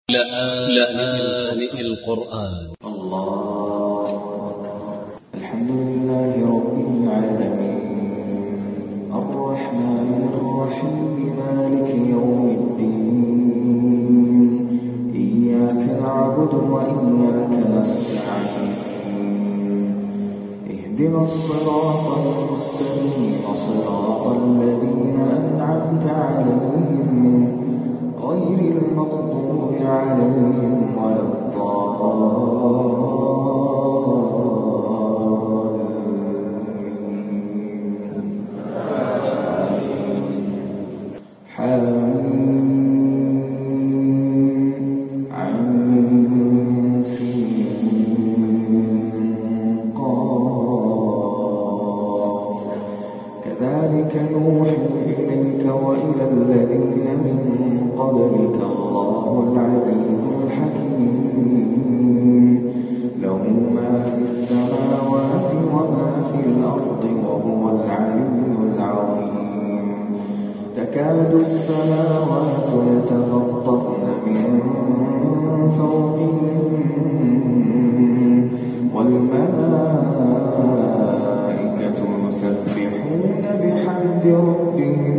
لآن القرآن. الله أكبر. الحمد لله رب العالمين الرحمن الرحيم مالك يوم الدين إياك نعبد وإياك نستعين اهدنا الصراط المستقيم صراط الذين أنعمت عليهم غير المغضوب عليهم ولا كذلك نوحي إليك وإلى الذين من قبلك الله العزيز الحكيم له ما في السماوات وما في الأرض وهو العلي العظيم تكاد السماوات يتفطرن من فوقهم والملائكة يسبحون بحمد ربهم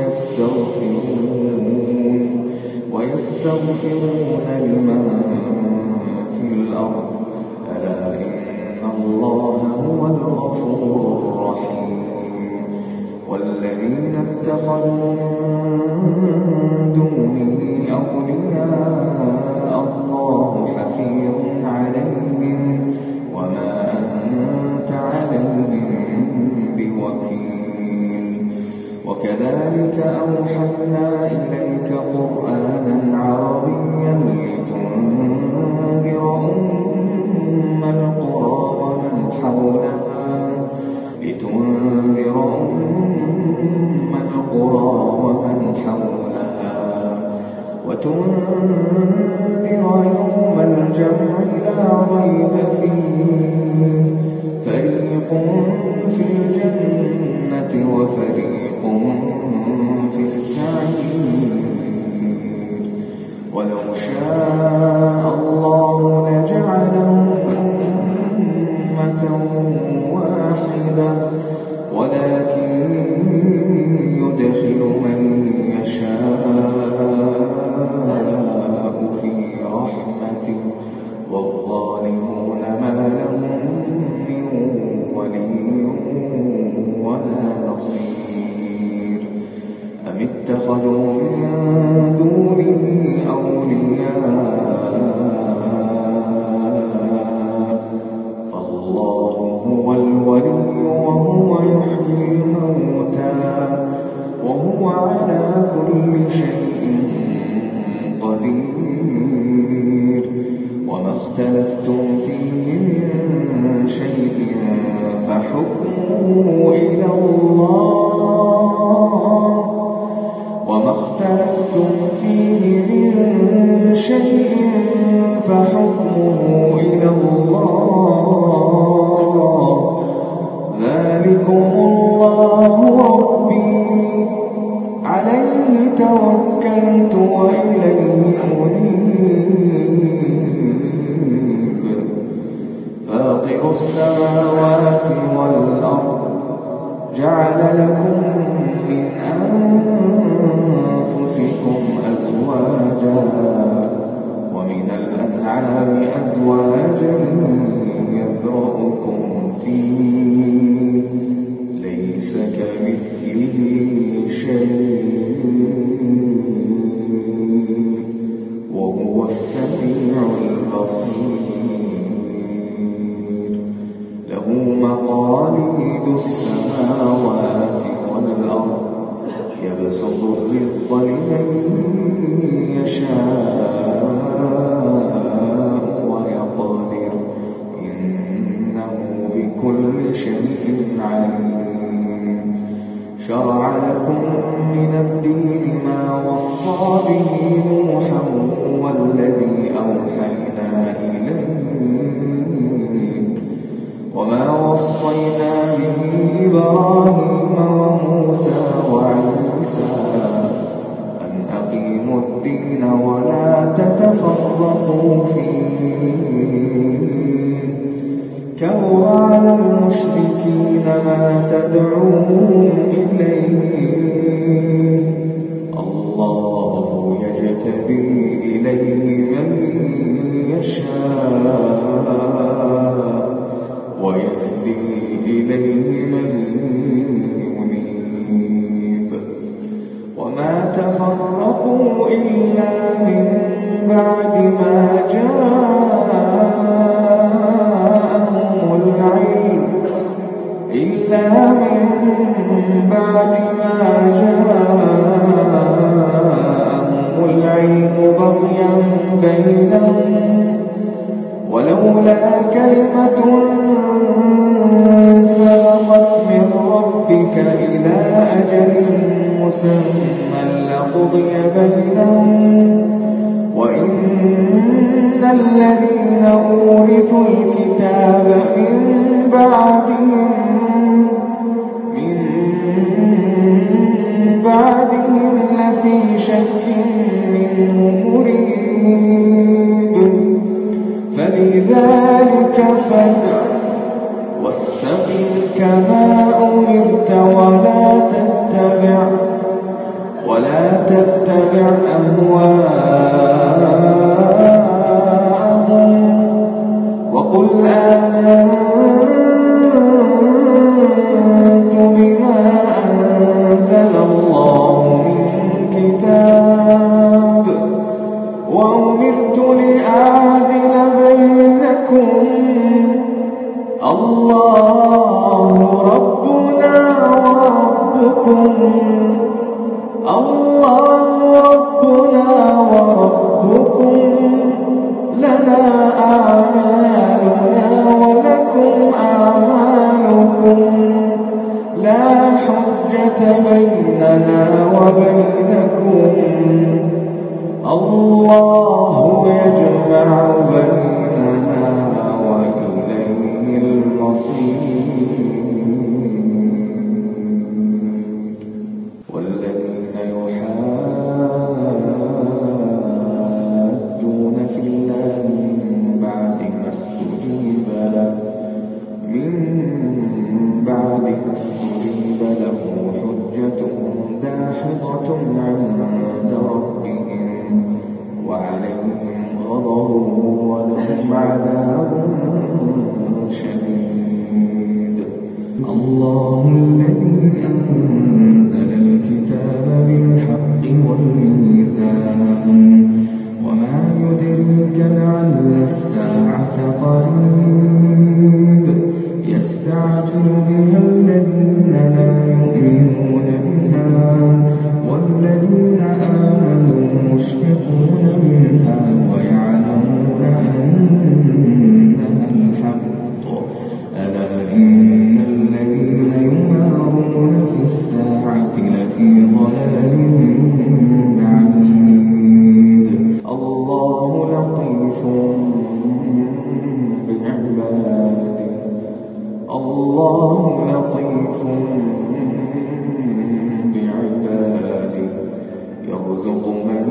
ويستغفرون لمن في الأرض ألا إن الله هو الغفور الرحيم والذين اتخذوا من دونه أولياء الله حفيظ عليهم وما أنت عليهم بوكيل وكذلك أوحينا إليك قرآنا عربيا لتنذر أم القرى ومن حولها وتنذر يوم الجمع لا ريب فيه فريق في الجنة وفريق في السعير ولو شاء الله لجعلهم أمة واحدة ولكن يدخل من يشاء في رحمته والظالمون ما لهم من ولي ولا نصير أم اتخذوا من دونه أولياء الذين أورثوا الكتاب من بعدهم لفي شك منه مريب فلذلك فادع واستقم كما أمرت ولا تتبع أهواءهم وقل آمنت بما أنزل الله من كتاب وأمرت لأعدل بينكم الله ربنا وربكم لنا أعمالنا ولكم أعمالكم لا حجة بيننا وبينكم الله يجمع بيننا وإليه المصير والذين يحاجون في الله من بعد ما استجيب له حجتهم داحضة عند ربهم وعليهم غضب ولهم عذاب شديد الله الذي أنزل الكتاب بالحق والميزان وما يدريك لعل الساعة قريب يستعجل بها الذين لا يؤمنون بها والذين آمنوا مشفقون منها ويعلمون أنها الحق ألا إن الذين يمارون في الساعة لفي ضلال بعيد الله لطيف بعباده يرزق من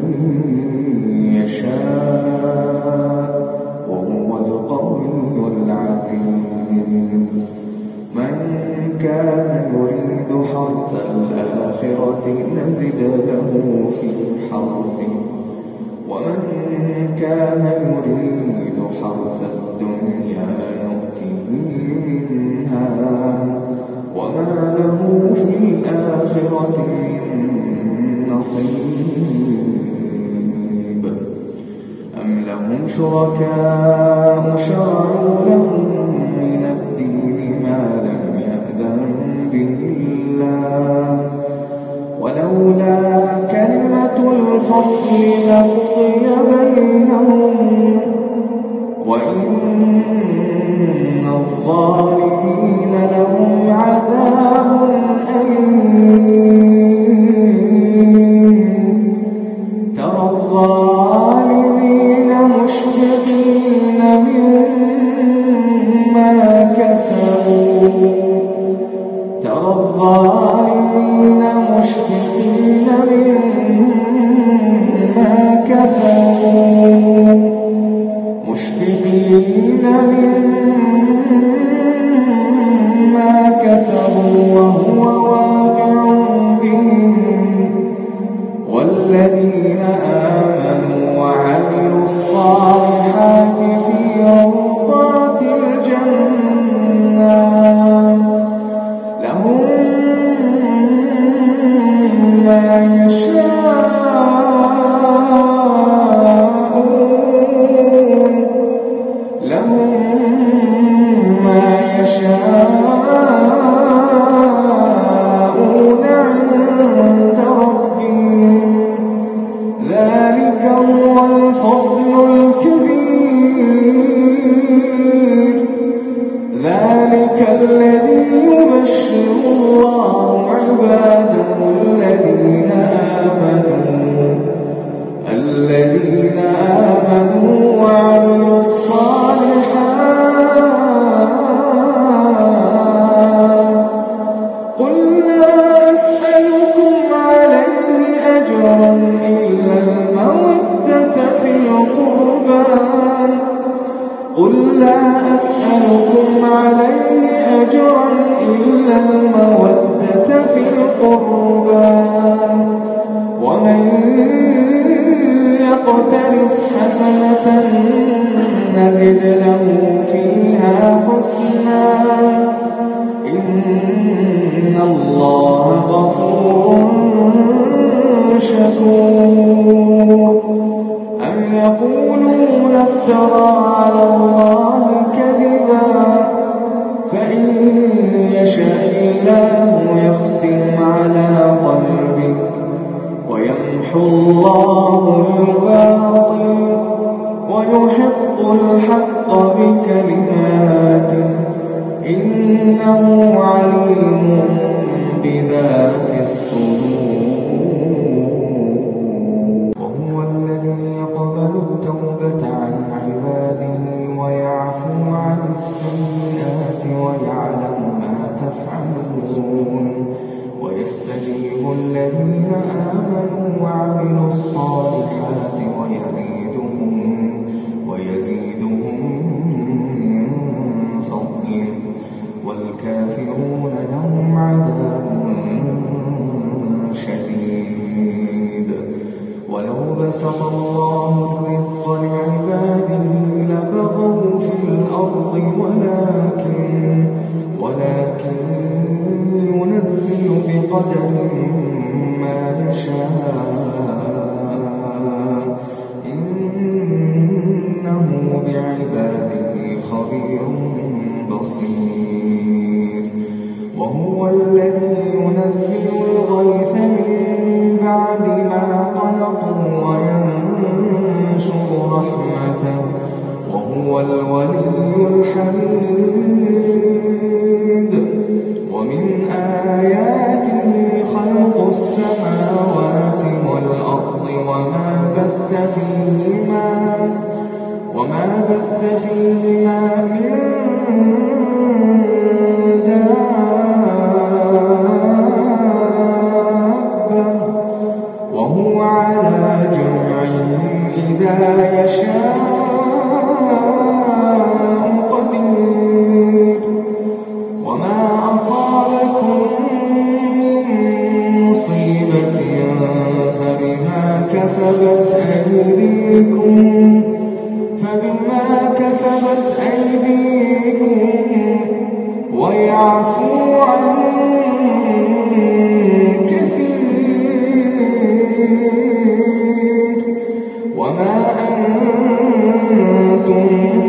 يشاء وهو القوي العزيز من كان يريد حرث الآخرة نزد له في حرثه ومن كان يريد حرث الدنيا نؤته منها وما له في الآخرة من نصيب أم لهم شركاء شرعوا لهم من الدين ما لم يأذن به الله ولولا كلمة الفصل لقضي بينهم وإن الظالمين لهم عذاب أليم ترى الظالمين مشفقين مما كسبوا مما كسبوا قل لا أسألكم عليه أجرا إلا المودة في القربى ومن يقترف حسنة نزد له فيها حسنا إن الله غفور شكور أم يقولون افترى على الله كذبا فإن يشاء الله يختم على قلبك ويمحو الله الباطل ويحق الحق بكلماته إنه عليم بذات الصدور وهو الذي يقبل التوبة عن عباده ويعفو عن السيئات ويعلم ما تفعلون ويستجيب الذين آمنوا وعملوا الصالحات ويزيدهم من فضله والكافرون لهم عذاب شديد ولو بسط الله الرزق لعباده لبغوا في الأرض ولكن ينزل بقدر ما يشاء إنه بعباده خبير بصير وهو الذي ينزل الغيث من بعد ما قنطوا وينشر رحمته وهو الولي الحميد ومن آياته خلق السماوات والأرض وما بث فيهما من دابة وهو على جمعهم إذا يشاء قدير وما أصابكم من مصيبة فبما كسبت أيديكم ويعفو عن كثير وما أنتم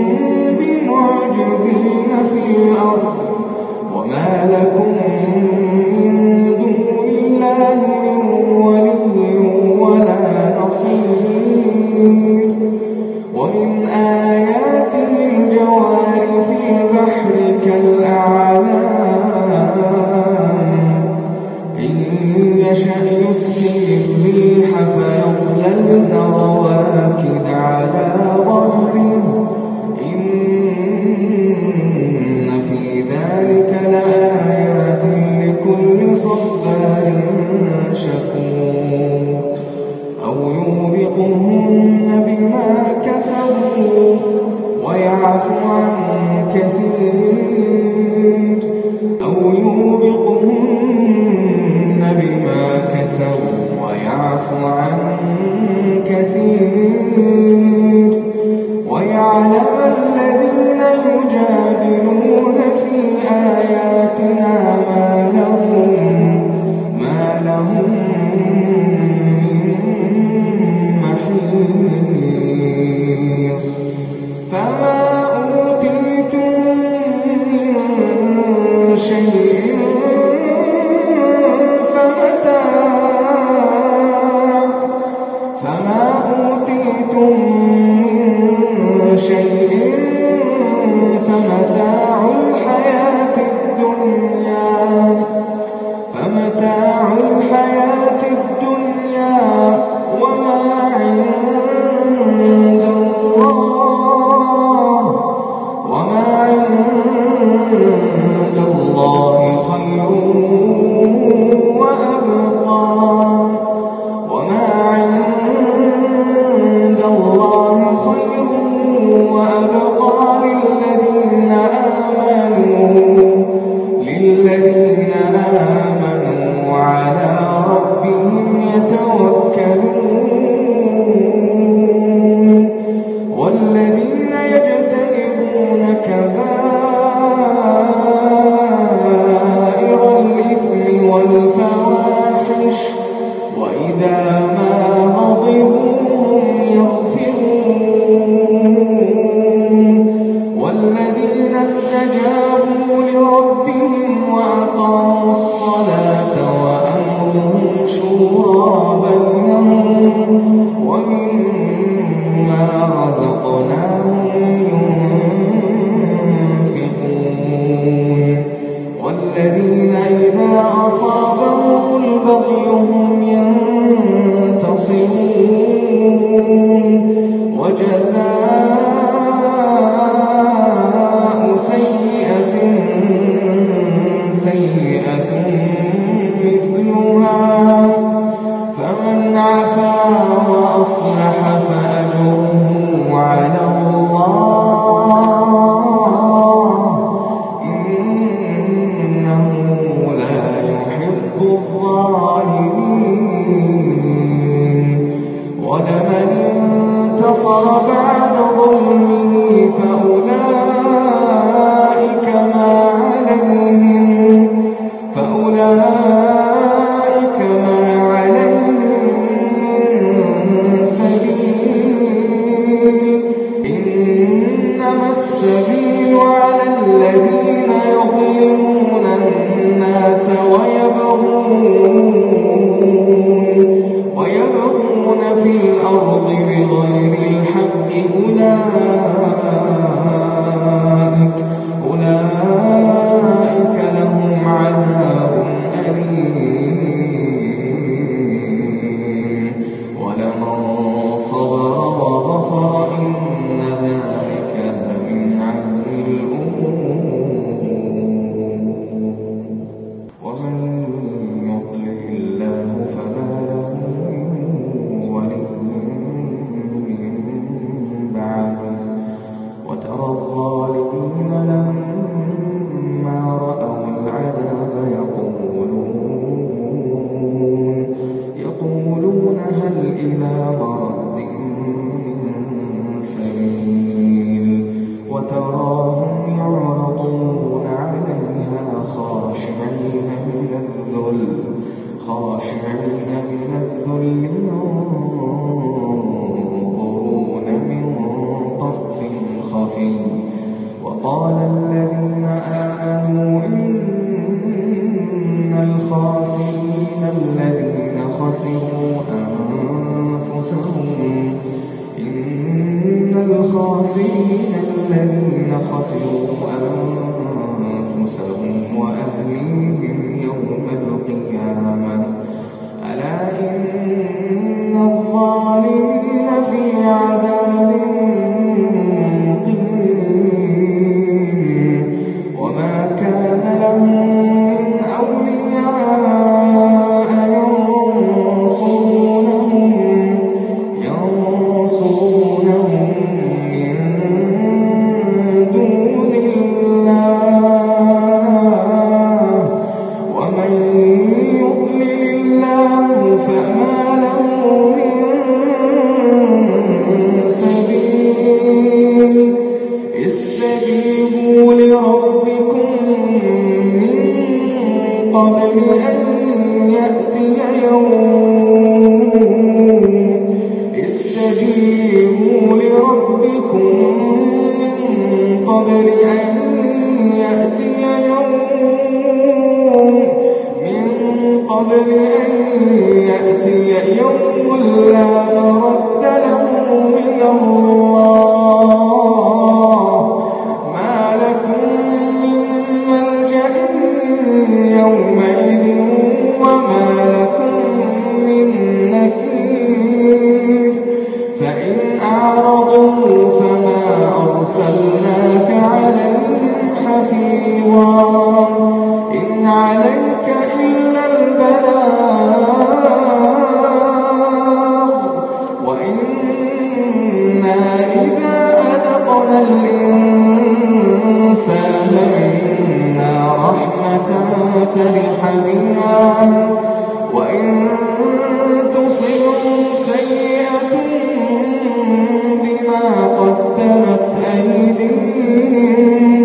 بمعجزين في الأرض وما لكم من دون الله ولي ولا نصير ومن آياته الجوار في البحر كالأعلام إن يشأ يسكن الريح فيظللن رواكد على ظهره إن في ذلك لآيات وجزاء سيئة سيئة مثلها فمن عفا وأصلح فأجره على الله إنه لا يحب الظالمين ولمن انتصر بعد ظلمه فأولئك ما عليهم من سبيل إنما السبيل على الذين يظلمون الناس ويبغون في الأرض بغير الحق أولئك لهم عذاب أليم ولمن صبر وغفر إن ذلك لمن عزم الأمور ومن يضلل الله فما له من ولي من بعده وترى الظالمين لما رأوا العذاب يقولون هل إلى مرد من سبيل وتراهم يعرضون عليها خاشعين من الذل ينظرون من طرف خفي وقال الذين آمنوا إن الخاسرين الذين خسروا أنفسهم وأهليهم يوم القيامة ألا إن الظالمين في عذاب مقيم وما كان لهم من أولياء ينصرونهم من دون الله ومن يضلل الله فما له من سبيل استجيبوا لربكم من قبل أن يأتي يوم لا مرد له من الله ما لكم من ملجأ يومئذ وما لكم من نكير فإن أعرضوا فما أرسلناك عليهم حفيظا إن عليك إلا البلاغ وإنا إذا أذقنا الإنسان منا رحمة فرح بها وإن تصبهم سيئة بما قدمت أيديهم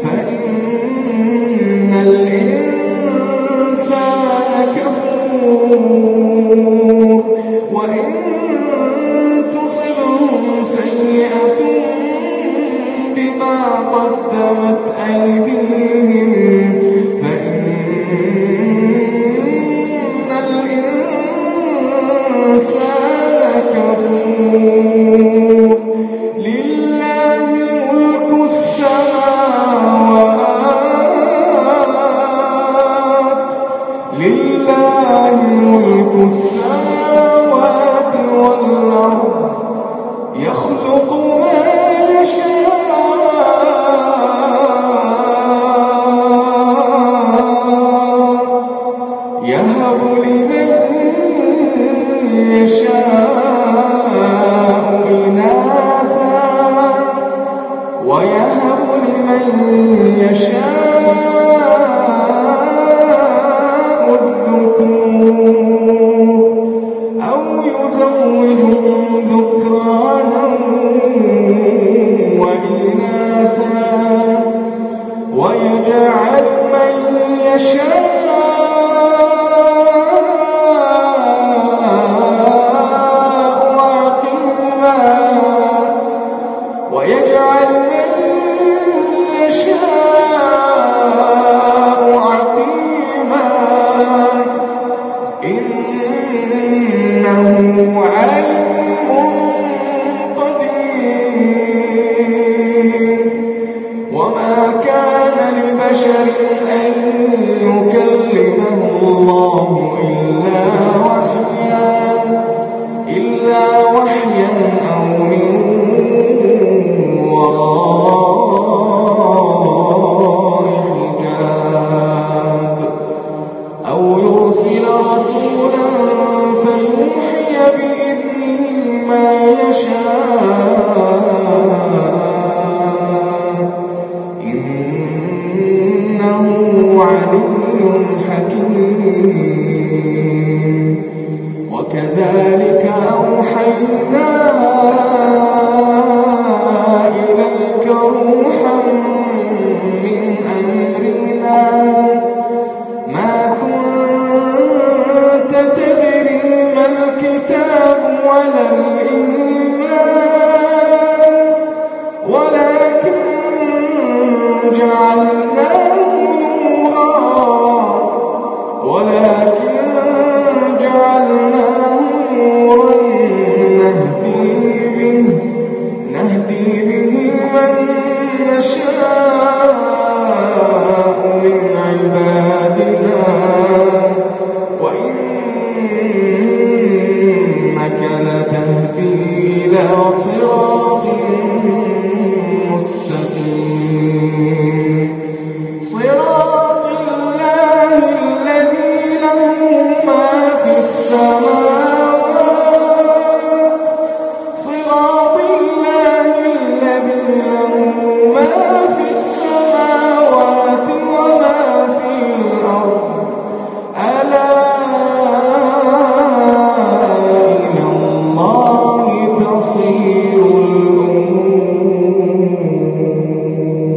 فإن الإنسان كفور وإن تصبهم سيئة بما قدمت أيديهم فإن الإنسان كفور لله ملك السماوات والأرض يخلق ما يشاء يهب لمن يشاء إناثا ويهب لمن يشاء الذكور أو يزوجهم ذكرانا وإناثا ويجعل من يشاء وكذلك أوحينا إليك روحا من أمرنا ما كنت تدري ما الكتاب ولا الإيمان ولكن جعلناه نورا نهدي به من نشاء من عبادنا وإنك لتهدي إلى